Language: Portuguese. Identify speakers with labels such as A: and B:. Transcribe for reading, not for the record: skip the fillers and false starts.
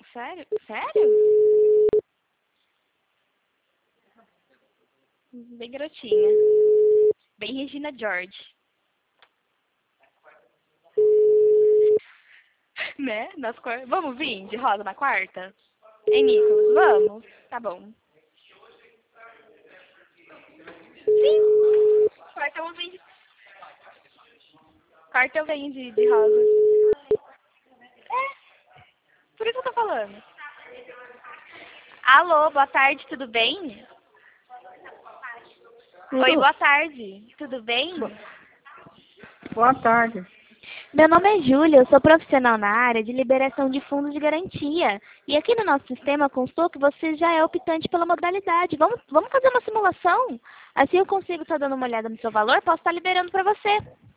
A: Sério? Sério? Bem garotinha. Bem Regina George. Né? Vamos vir de rosa na quarta? Hein, Nicolas? Vamos? Tá bom. Sim. Quarta eu vou vir. Quarta eu venho de rosa. É. Por isso que eu tô falando. Alô, boa tarde, tudo bem? Oi, boa tarde. Tudo bem?
B: Boa tarde.
A: Meu nome é Júlia, eu sou profissional na área de liberação de fundos de garantia. E aqui no nosso sistema constou que você já é optante pela modalidade. Vamos fazer uma simulação? Assim eu consigo estar dando uma olhada no seu valor, posso estar liberando para você.